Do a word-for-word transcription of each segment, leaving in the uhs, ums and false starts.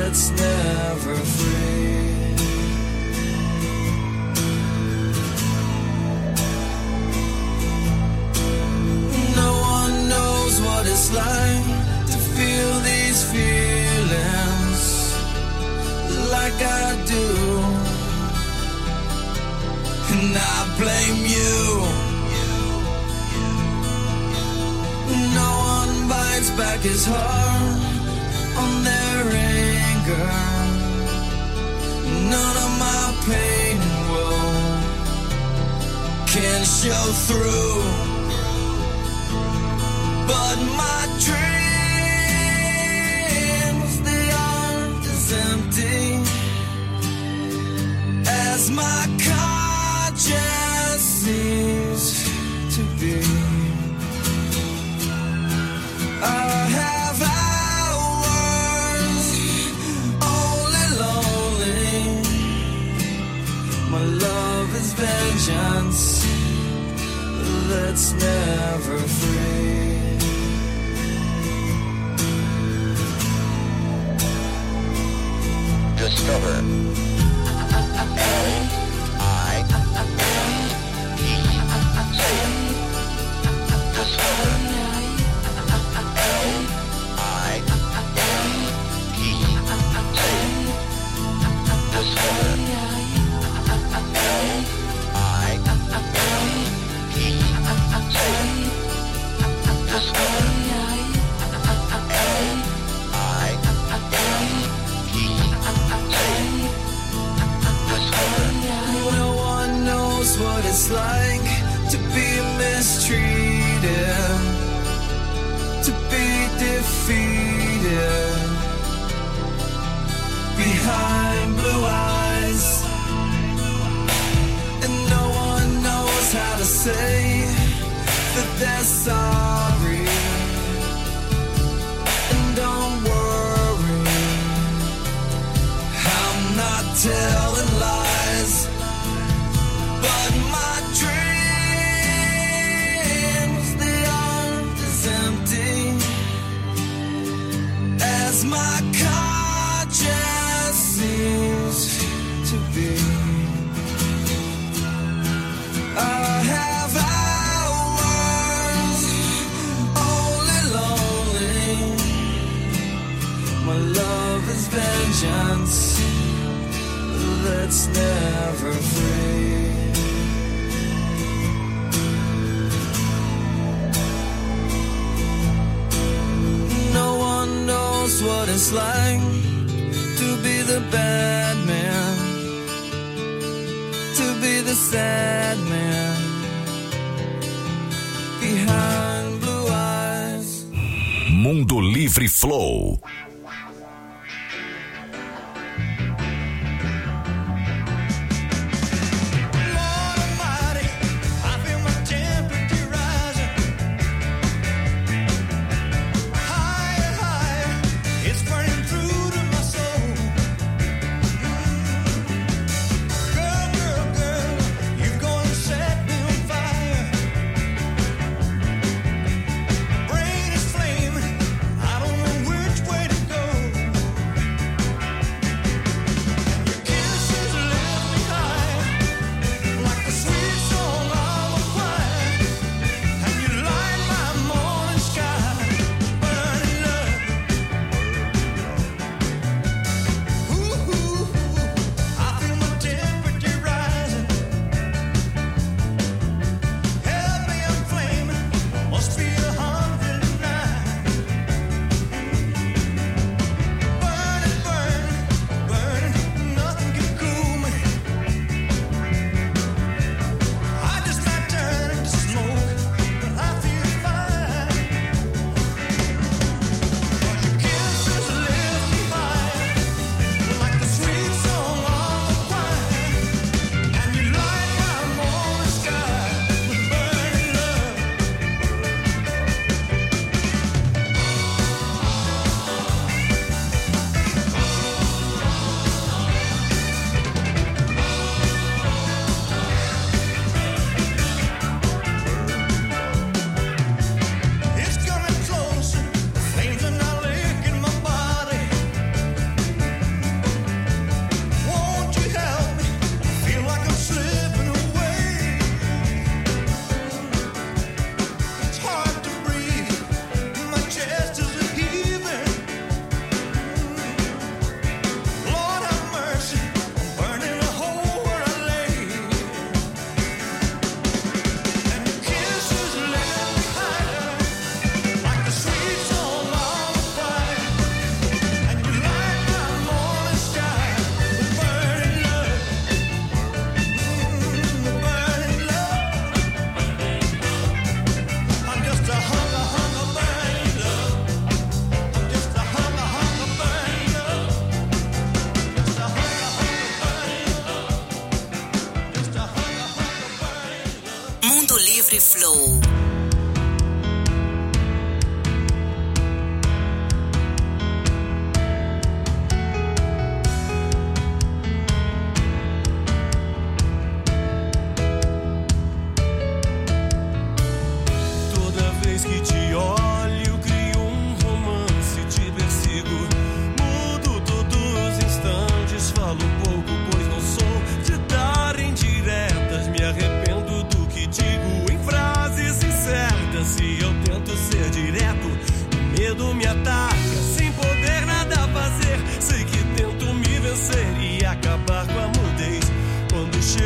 that's never free. No one knows what it's like to feel these feelings like I do, and I blame you. No one bites back his heart on their anger. None of my pain and woe can show through, but my dreams, the earth is empty as my conscience seems to be. I have hours only lonely. My love is vengeance that's never free. Discover L I M E. Say it. Discover L I M E. Say it. Discover L I M E. Say it. Discover L I M E. No one knows what it's like to be mistreated, to be defeated behind blue eyes, and no one knows how to say that they're sorry. And don't worry, I'm not telling lies, but my dreams, the earth is empty as my conscience seems to be. I have hours only lonely. My love is vengeance that's never free. No one knows what it's like to be the bad man, to be the sad man behind blue eyes. Mundo Livre Flow. Brain is flaming, I don't know which way to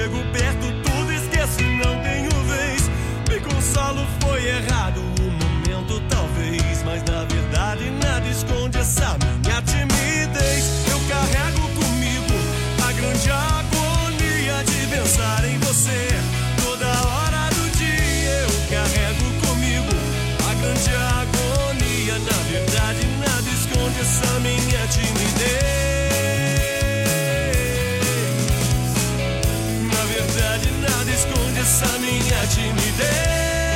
chego perto tudo esqueço, não tenho vez. Me consolo, foi errado o momento talvez, mas na verdade nada esconde essa minha timidez. Eu carrego comigo a grande agonia de pensar em você. Toda hora do dia eu carrego comigo a grande agonia. Na verdade nada esconde essa minha timidez. Na verdade nada esconde essa minha timidez.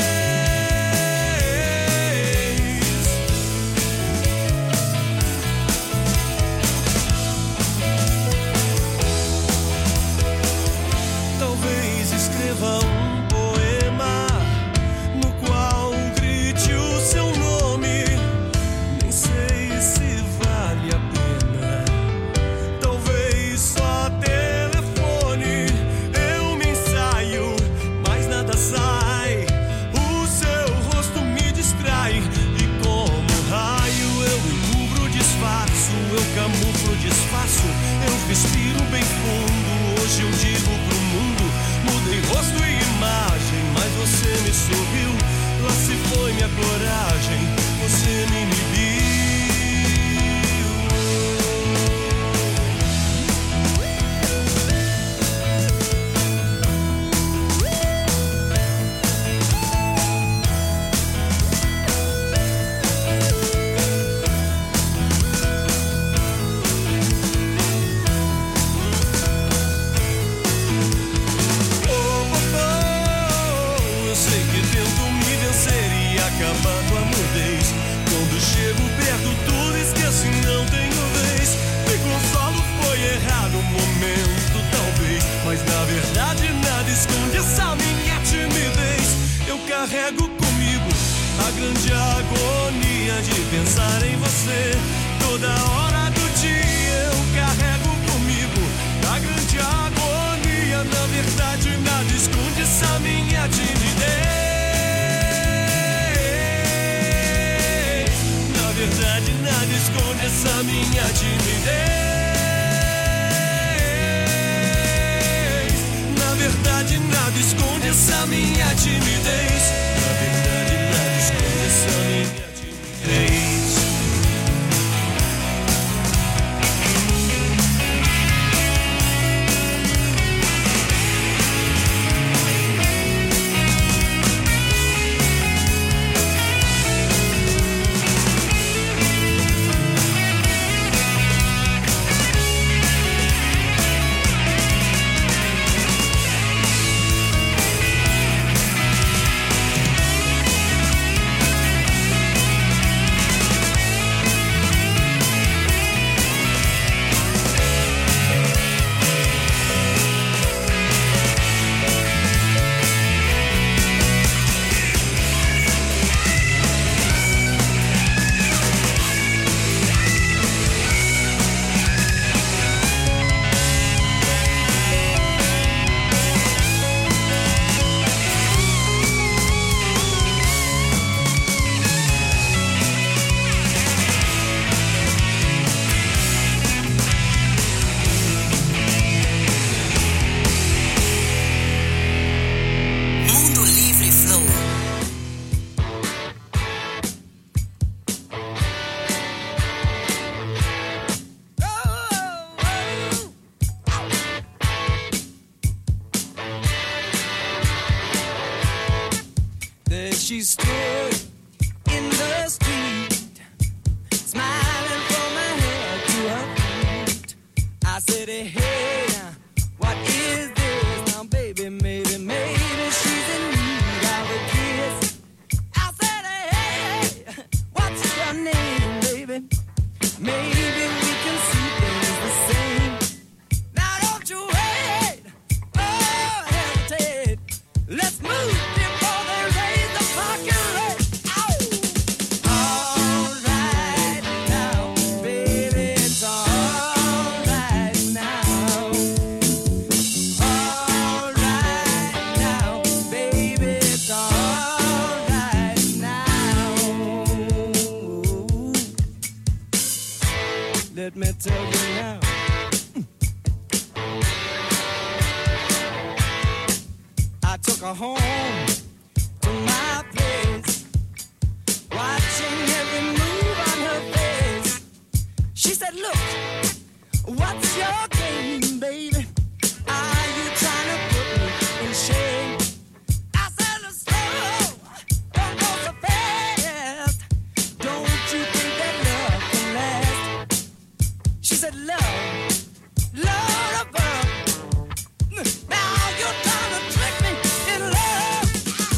Talvez escreva um poema no qual grite o seu nome. Nem sei se vale a pena. Talvez só telefone. Eu me ensaio, mas nada sai. O seu rosto me distrai. E como raio eu encubro, disfarço. Eu camuflo, disfarço. Eu respiro bem fundo. Hoje eu digo pro mundo: mudei rosto e imagem, mas você me sorriu. Lá se foi minha coragem, você me inibiu. Acabando a mudez. Quando chego perto tudo esqueço e não tenho vez. Me consolo, foi errado o momento talvez, mas na verdade nada esconde essa minha timidez. Eu carrego comigo a grande agonia de pensar em você. Toda hora do dia eu carrego comigo a grande agonia. Na verdade nada esconde essa minha timidez. Na verdade nada esconde essa minha timidez. Na verdade nada esconde essa minha timidez. Na verdade nada esconde essa minha timidez. She stood in the street, smiling from her head to her feet. I said, hey, what is this now, baby? Maybe, maybe she's in need of a kiss. I said, hey, what's your name, baby? Maybe we can see things the same. Now don't you wait, oh, hesitate. Let's move. Let me tell you now. took her home to my place, watching every move on her face. She said, look, what's your game, baby? Are you trying to put me in shame? I said, slow, don't go so fast. Don't you think that love can last? She said, love, love above. Now you're trying to trick me in love.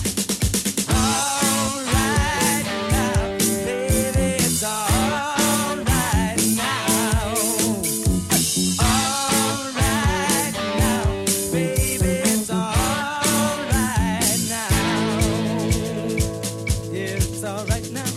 All right now, baby, it's all right now. All right now, baby, it's all right now. Yeah, it's all right now.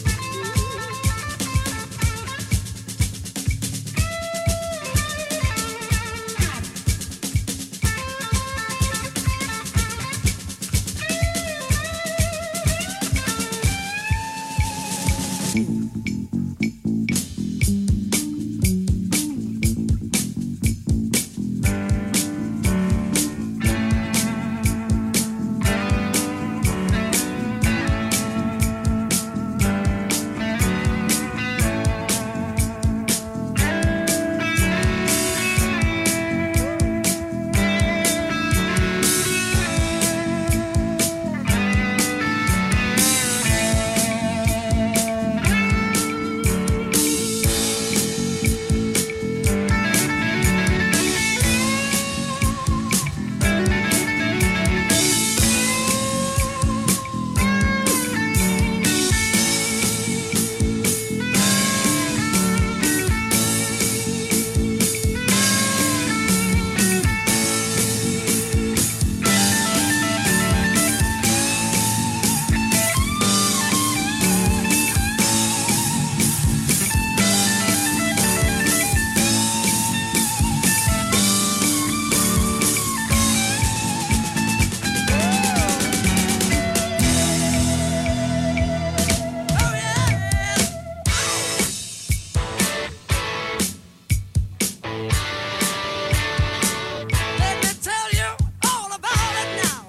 Let me tell you all about it now.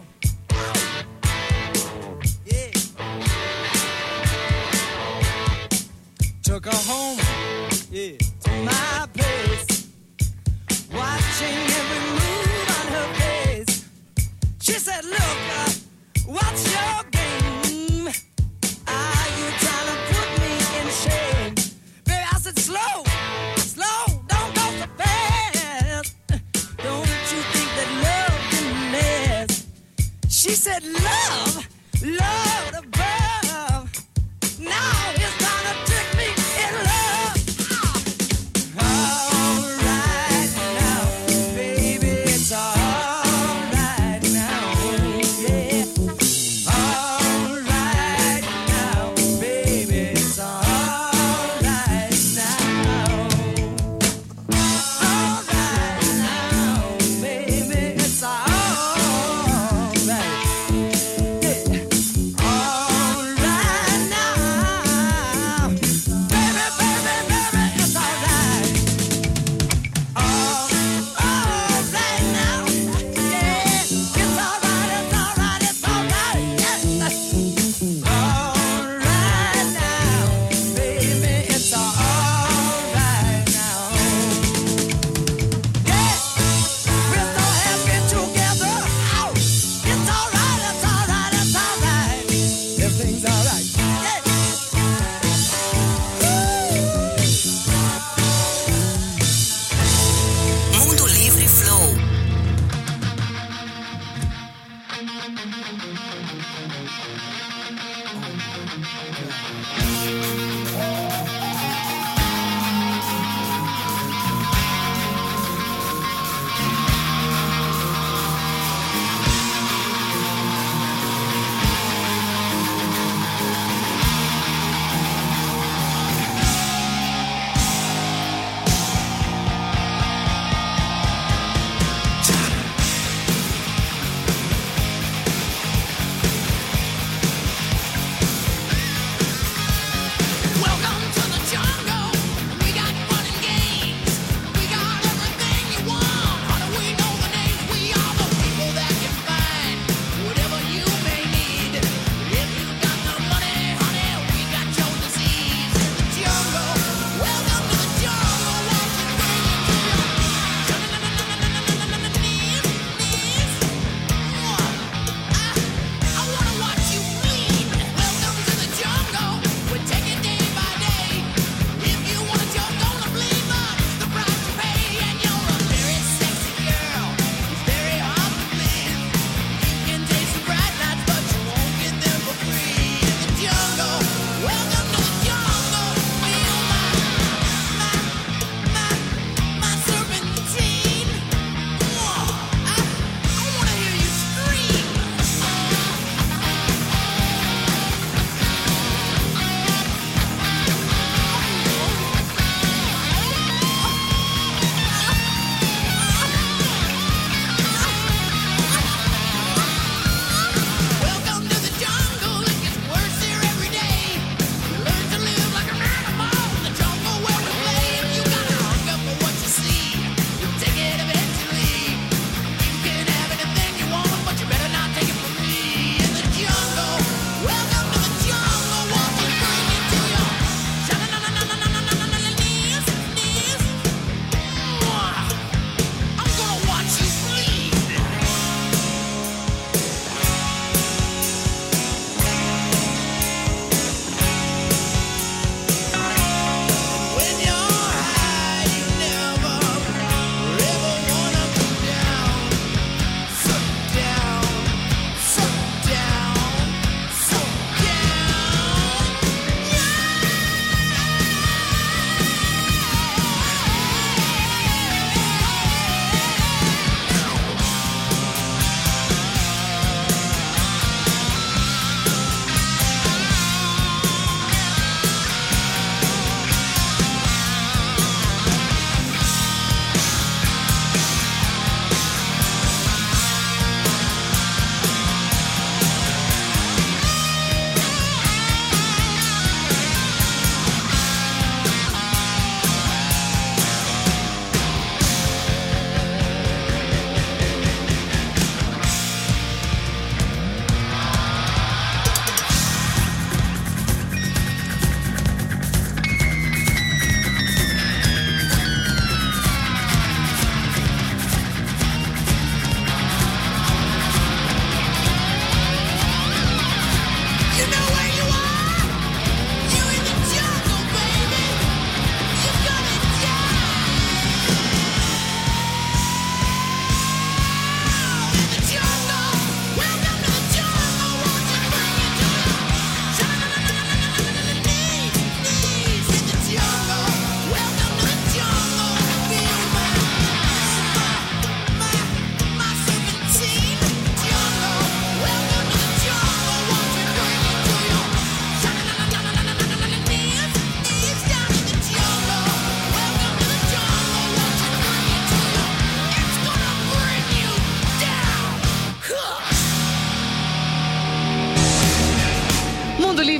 Yeah. Took her home, yeah, to my place, watching every move on her face. She said, look, uh, what's your game? Are you trying to put me in shame? Baby, I said, slow, slow, don't go so fast. Don't you think that love can last? She said, love, love above. Now it's trying to trick me in love. All right now, baby, it's all right now. Yeah. All right now, baby, it's all right now. All right now, baby, it's all right. Yeah. All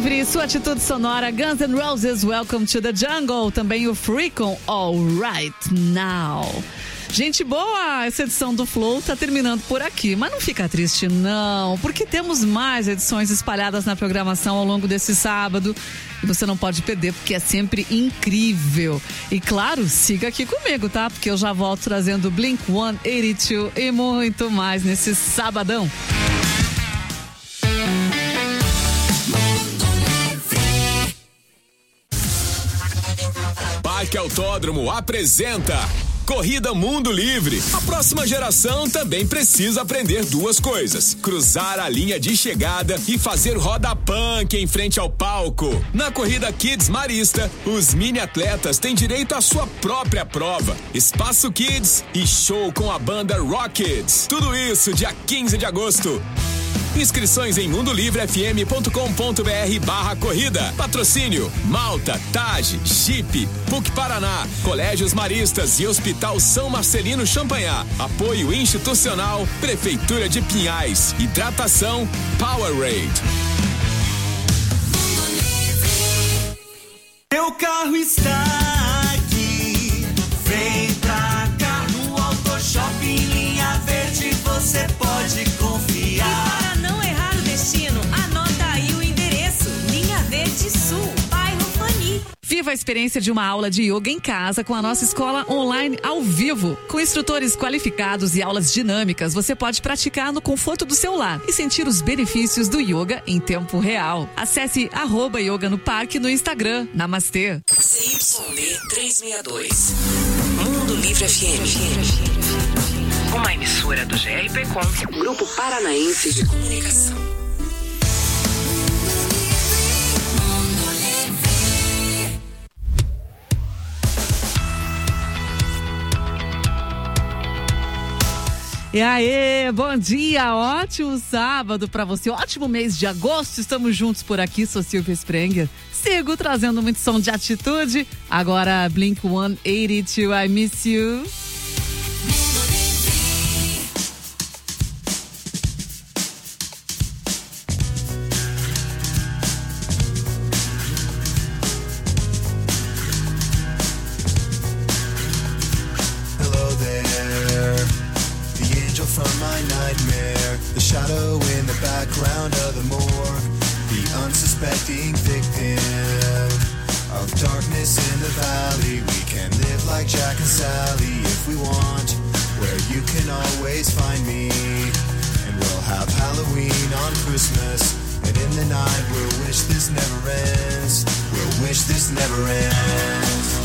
Livre, sua atitude sonora, Guns N' Roses, Welcome to the Jungle, também o Free com All Right Now. Gente boa, essa edição do Flow tá terminando por aqui, mas não fica triste não, porque temos mais edições espalhadas na programação ao longo desse sábado e você não pode perder porque é sempre incrível. E claro, siga aqui comigo, tá? Porque eu já volto trazendo Blink one eighty-two e muito mais nesse sabadão. Parque Autódromo apresenta Corrida Mundo Livre. A próxima geração também precisa aprender duas coisas: cruzar a linha de chegada e fazer roda punk em frente ao palco. Na Corrida Kids Marista, os mini atletas têm direito à sua própria prova, espaço Kids e show com a banda Rock Kids. Tudo isso dia quinze de agosto. Inscrições em mundolivre.fm.com.br barra corrida. Patrocínio Malta, Taj, Jeep, P U C Paraná, Colégios Maristas e Hospital São Marcelino Champanhar. Apoio institucional, Prefeitura de Pinhais. Hidratação Powerade. Meu carro está aqui, vem pra cá no Auto Shopping Linha Verde, você pode confiar. Anota aí o endereço: Linha Verde Sul, bairro Fani. Viva a experiência de uma aula de yoga em casa com a nossa escola online ao vivo. Com instrutores qualificados e aulas dinâmicas, você pode praticar no conforto do seu lar e sentir os benefícios do yoga em tempo real. Acesse arroba yoga no parque no Instagram. Namastê. C Y D trezentos e sessenta e dois. Mundo Livre F M. Uma emissora do G R P Com, Grupo Paranaense de Comunicação. E aí, bom dia, ótimo sábado pra você, ótimo mês de agosto, estamos juntos por aqui, sou Silvia Sprenger, sigo trazendo muito som de atitude, agora Blink one eighty-two, I Miss You. From my nightmare, the shadow in the background of the morgue, the unsuspecting victim of darkness in the valley. We can live like Jack and Sally if we want, where you can always find me. And we'll have Halloween on Christmas, and in the night we'll wish this never ends. We'll wish this never ends.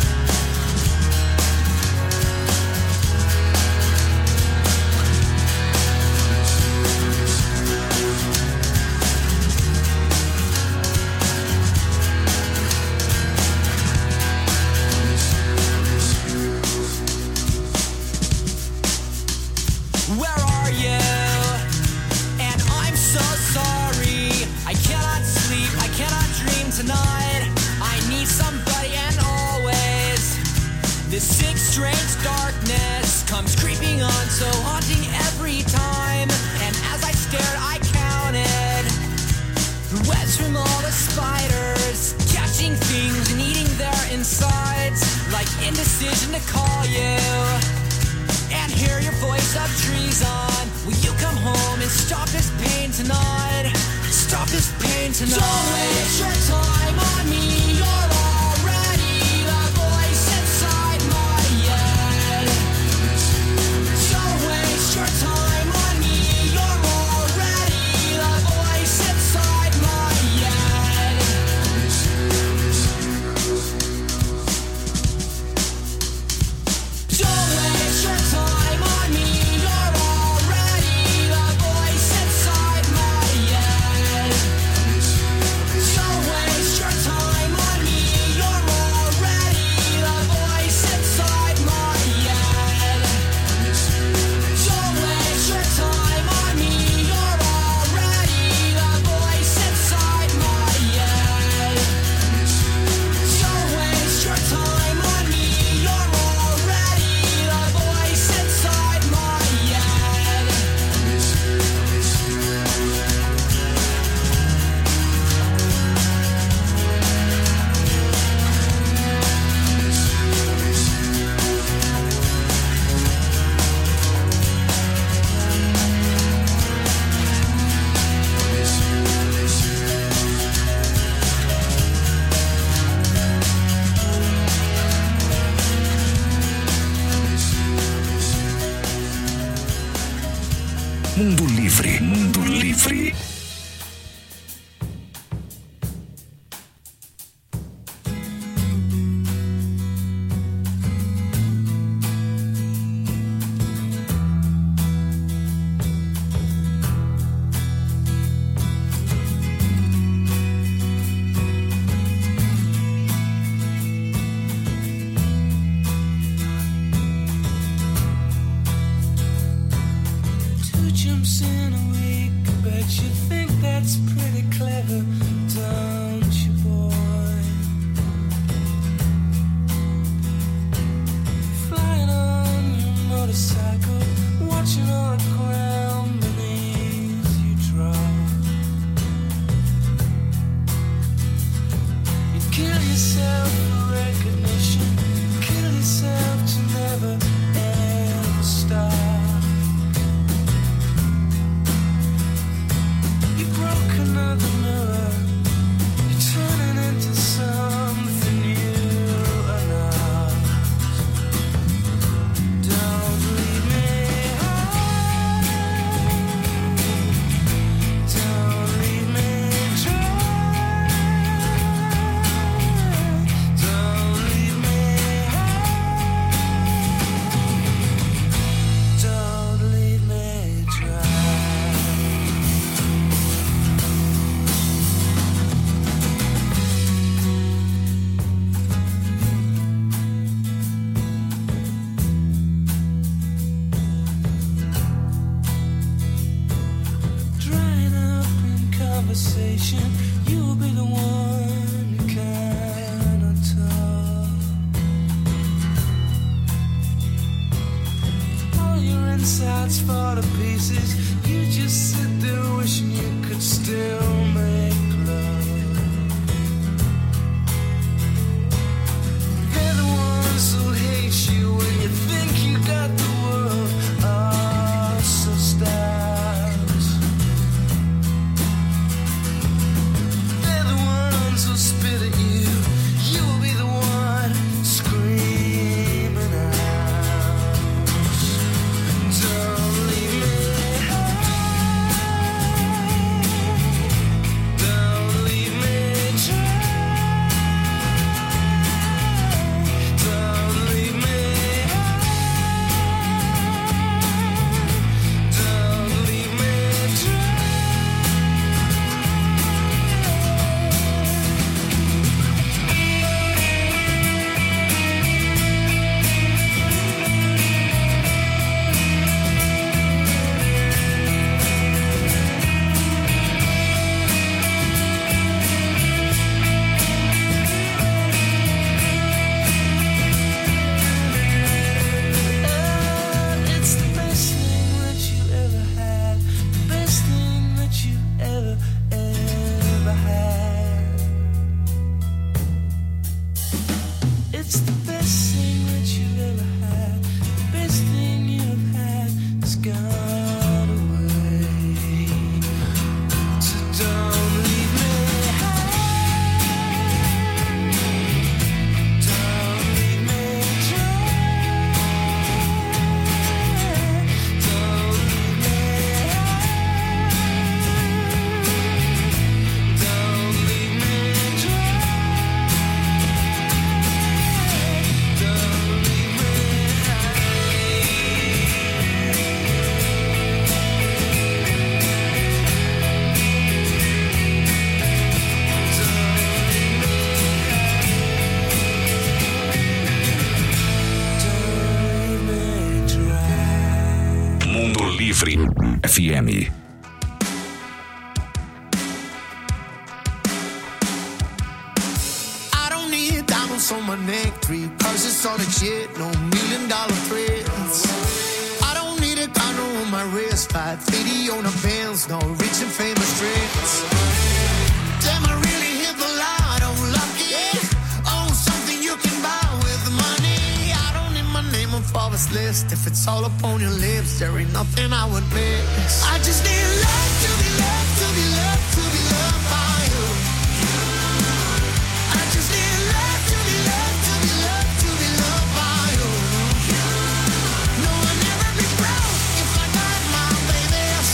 Strange darkness comes creeping on, so haunting every time. And as I stared, I counted the webs from all the spiders, catching things and eating their insides, like indecision to call you and hear your voice of treason. Will you come home and stop this pain tonight? Stop this pain tonight. Don't waste your time on me. You're already the voice inside my head. Don't waste your time on me. You're already the voice inside my head. Don't waste your time on me. You're already the voice inside my head. Don't waste your time Mundo Livre, Mundo Livre. Jumps in a week, bet you think that's pretty clever, don't you, boy? Flying on your motorcycle, watching all the ground beneath you drop. You kill yourself for recognition, kill yourself to never ever stop. Another mirror, you're turning into something you are not. Don't leave me high, don't leave me dry, don't leave me high, don't leave me dry. You'll be the one who cannot talk. All your insides fall to pieces. You just sit there wishing you could still make love. They're the ones who hate you when you think you got the world all so stacked. Spit at you, you'll be the one screaming out. Don't leave me high, don't leave me dry, don't leave me high, don't leave me dry. Livre F M. I don't need diamonds on my neck, three purses on a jet, no million dollar threats. I don't need a condo on my wrist, five fifty on a Benz, no rich and famous tricks. Damn, I really hit the lotto, lucky. Oh, something you can buy with money. I don't need my name on Forbes list. If it's all up on your lips, there ain't nothing I would miss. I just need love to be loved, to be loved, to be loved by you. I just need love to be loved, to be loved, to be loved by you. No, I'll never be broke if I got my baby.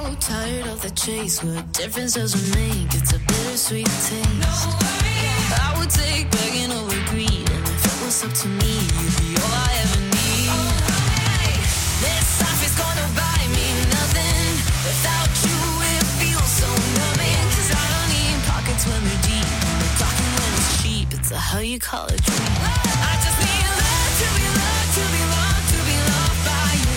so tired of the chase. What difference does it make? It's a bittersweet taste. No worries. I would take begging over greed, and if it was up to me, you'd be all I ever need. Alright. This life is gonna buy me nothing. Without you, it feels so numbing. 'Cause I don't need pockets when they're deep, but talking when it's cheap. It's a how you call it dream. I just need love to be loved, to be loved, to be loved by you.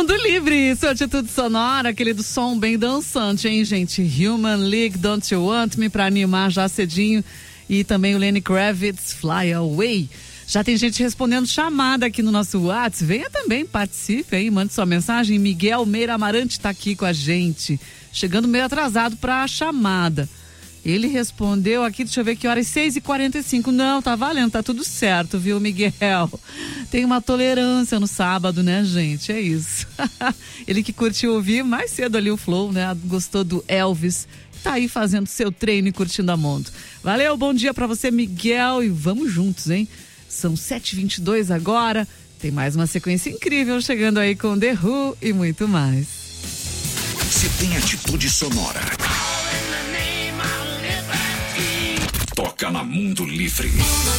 Mundo Livre, sua atitude sonora, aquele do som bem dançante, hein, gente? Human League, Don't You Want Me, pra animar já cedinho. E também o Lenny Kravitz, Fly Away. Já tem gente respondendo chamada aqui no nosso WhatsApp. Venha também, participe aí, mande sua mensagem. Miguel Meira Amarante tá aqui com a gente, chegando meio atrasado pra chamada. Ele respondeu aqui, deixa eu ver que horas, seis e quarenta e cinco. Não, tá valendo, tá tudo certo, viu, Miguel? Tem uma tolerância no sábado, né, gente? É isso. Ele que curtiu ouvir mais cedo ali o Flow, né? Gostou do Elvis. Tá aí fazendo seu treino e curtindo a mundo. Valeu, bom dia pra você, Miguel. E vamos juntos, hein? São sete e vinte e dois agora. Tem mais uma sequência incrível chegando aí com The Who e muito mais. Se tem atitude sonora, toca na Mundo Livre.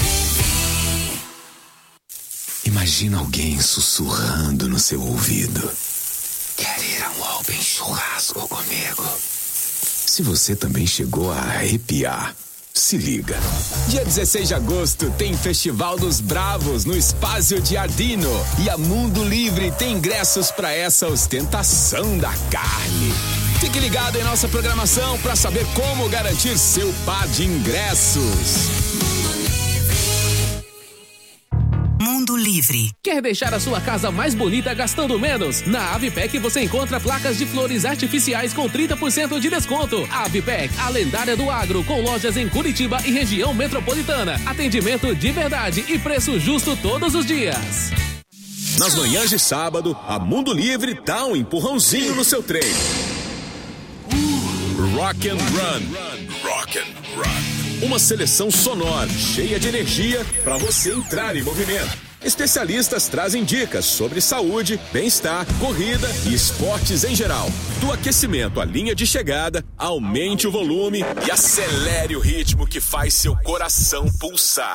Imagina alguém sussurrando no seu ouvido. Quer ir a um open churrasco comigo? Se você também chegou a arrepiar, se liga. Dia dezesseis de agosto tem Festival dos Bravos no Espaço Giardino. E a Mundo Livre tem ingressos para essa ostentação da carne. Fique ligado em nossa programação para saber como garantir seu par de ingressos. Mundo Livre. Quer deixar a sua casa mais bonita gastando menos? Na Avipec você encontra placas de flores artificiais com trinta por cento de desconto. Avipec, a lendária do agro, com lojas em Curitiba e região metropolitana. Atendimento de verdade e preço justo todos os dias. Nas manhãs de sábado, a Mundo Livre dá um empurrãozinho no seu treino. Rock and Run. Rock and Run. Uma seleção sonora, cheia de energia para você entrar em movimento. Especialistas trazem dicas sobre saúde, bem-estar, corrida e esportes em geral. Do aquecimento à linha de chegada, aumente o volume e acelere o ritmo que faz seu coração pulsar.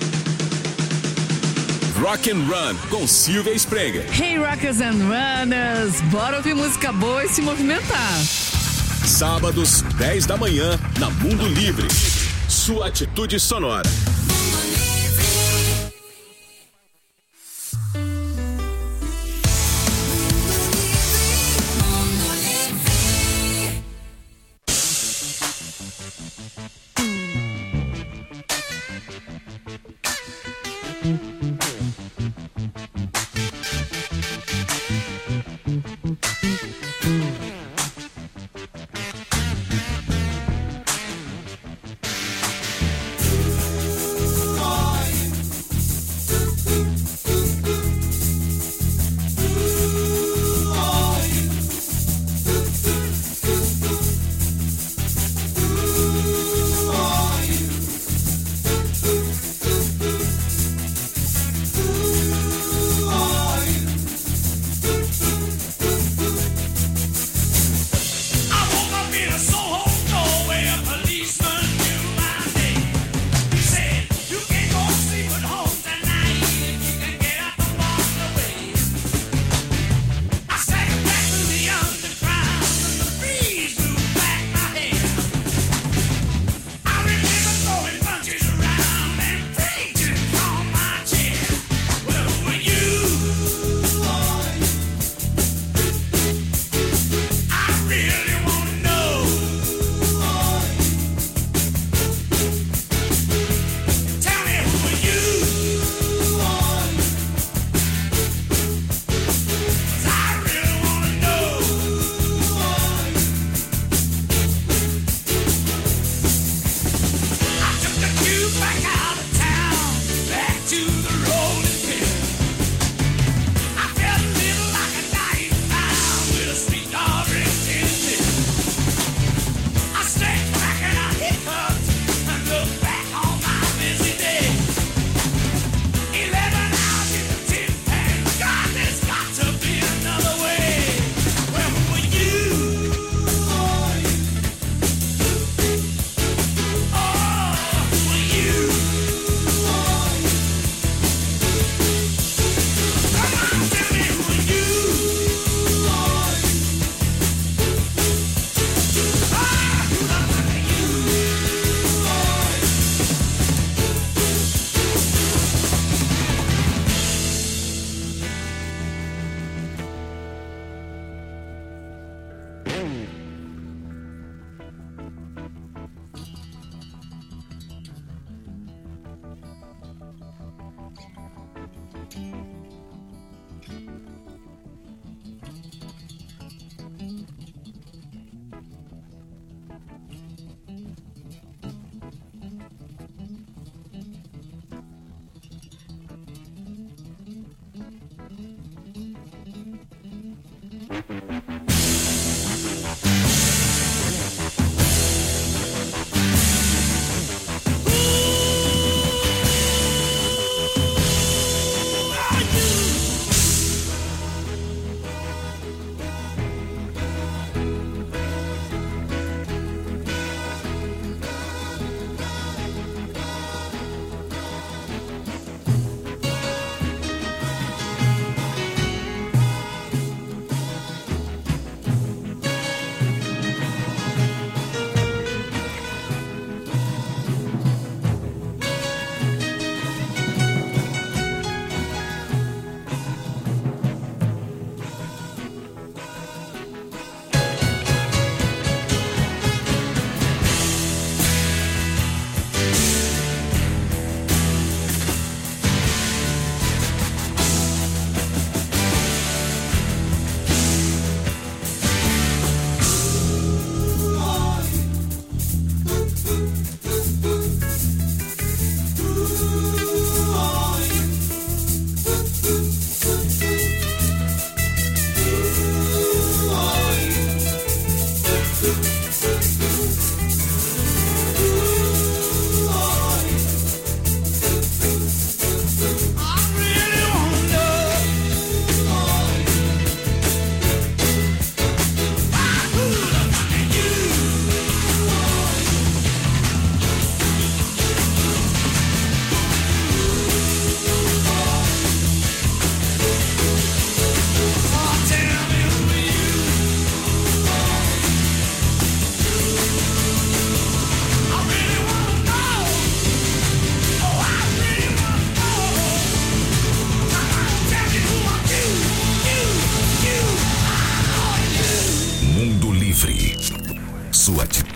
Rock and Run com Silvia Sprenger. Hey Rockers and Runners, bora ouvir música boa e se movimentar. Sábados, dez da manhã, na Mundo Livre. Sua atitude sonora.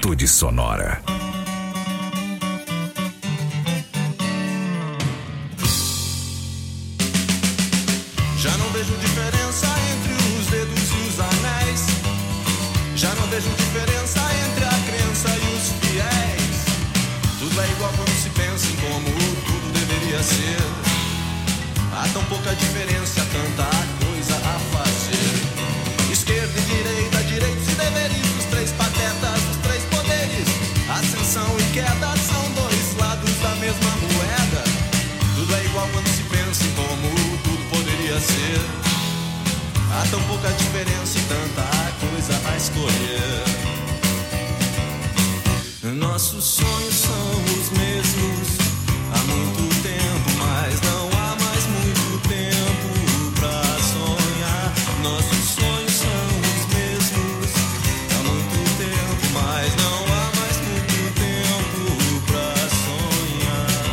atitude sonora. Já não vejo diferença entre os dedos e os anéis. Já não vejo diferença entre a crença e os fiéis. Tudo é igual quando se pensa em como tudo deveria ser. Há tão pouca diferença, tanta coisa a fazer. Esquerda e direita, direitos e deveres, os três patetas, os três poderes. Ascensão e queda são dois lados da mesma moeda. Tudo é igual quando se pensa em como tudo poderia ser. Há tão pouca diferença e tanta coisa a escolher. Nossos sonhos são os mesmos há muito tempo, mas não há mais muito tempo pra sonhar. Nossos sonhos são os mesmos há muito tempo, mas não há mais muito tempo pra sonhar.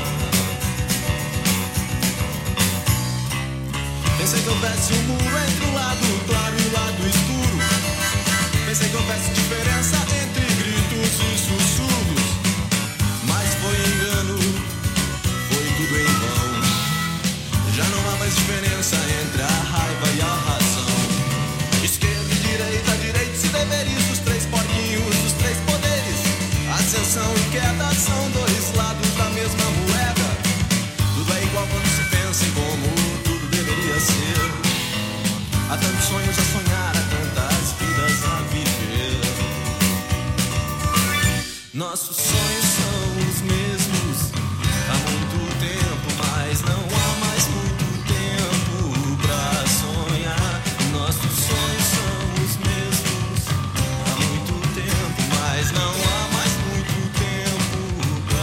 Pensei que houvesse um muro entre o lado claro e o lado escuro. Pensei que houvesse diferença entre gritos e sussurros. Mas foi engano, foi tudo em vão. Já não há mais diferença entre a raiva e a razão. Esquerda e direita, direitos e deveres, os três porquinhos, os três poderes. Ascensão e queda são dois lados da mesma moeda. Tudo é igual quando se pensa em como tudo deveria ser. Há tantos sonhos a sonhar, há tantas vidas a viver. Nossos sonhos são os mesmos há muito tempo, mas não há mais muito tempo pra sonhar. Nossos sonhos são os mesmos há muito tempo, mas não há mais muito tempo pra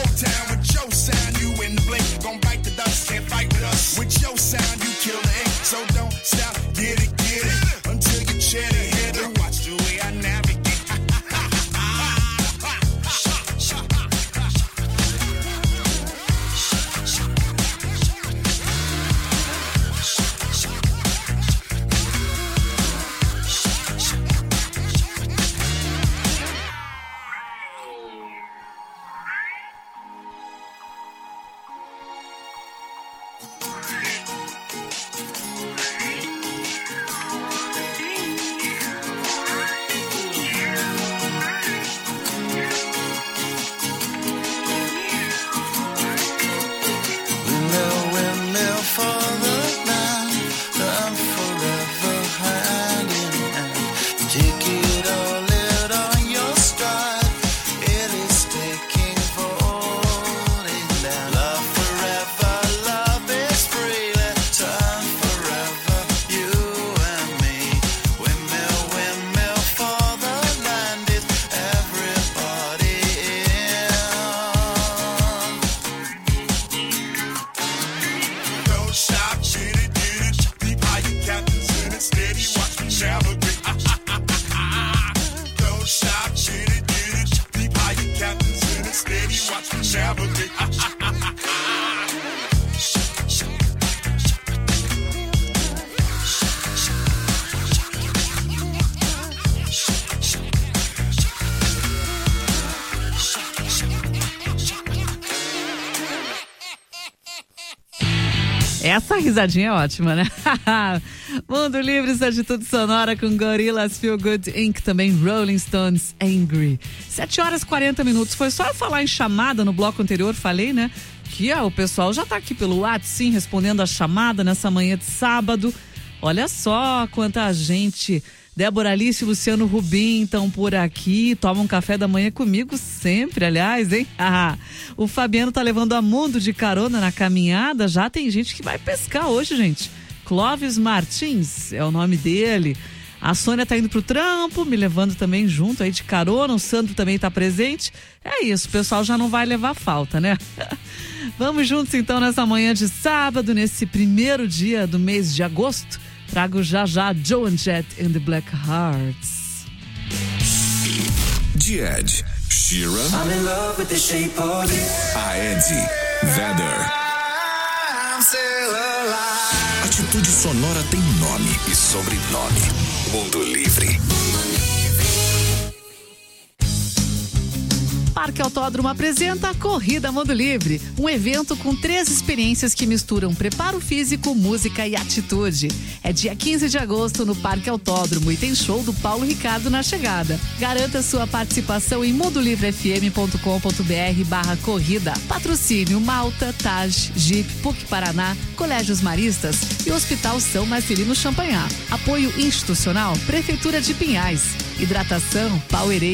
Motown with your sound, you in the blink. Gon' bite the dust, can't fight with us. With your sound, you kill the ink. So don't stop, get it, get it. Until you chat ahead and watch the way I navigate. Essa risadinha é ótima, né? Mundo Livre, Atitude Sonora com Gorillaz, Feel Good Incorporated, também Rolling Stones, Angry. sete horas e quarenta minutos. Foi só eu falar em chamada no bloco anterior, falei, né? Que ah, o pessoal já tá aqui pelo WhatsApp, sim, respondendo a chamada nessa manhã de sábado. Olha só quanta gente. Débora Alice e Luciano Rubim estão por aqui, tomam um café da manhã comigo sempre, aliás, hein? Ah, o Fabiano tá levando a Mundo de carona na caminhada, já tem gente que vai pescar hoje, gente. Clóvis Martins é o nome dele. A Sônia tá indo pro trampo, me levando também junto aí de carona, o Sandro também tá presente. É isso, o pessoal já não vai levar falta, né? Vamos juntos então nessa manhã de sábado, nesse primeiro dia do mês de agosto. Trago já já Joan Jett and the Black Hearts. Jed, Shira, I'm in love with the shape of you. Aedzie, Vedder. I'm still alive. Atitude Sonora tem nome e sobrenome. Mundo Livre. Parque Autódromo apresenta Corrida Mundo Livre, um evento com três experiências que misturam preparo físico, música e atitude. É dia quinze de agosto no Parque Autódromo e tem show do Paulo Ricardo na chegada. Garanta sua participação em mundolivrefm.com.br barra corrida. Patrocínio Malta, Taj, Jeep, P U C Paraná, Colégios Maristas e Hospital São Marcelino Champanhar. Apoio institucional, Prefeitura de Pinhais. Hidratação, Powerade.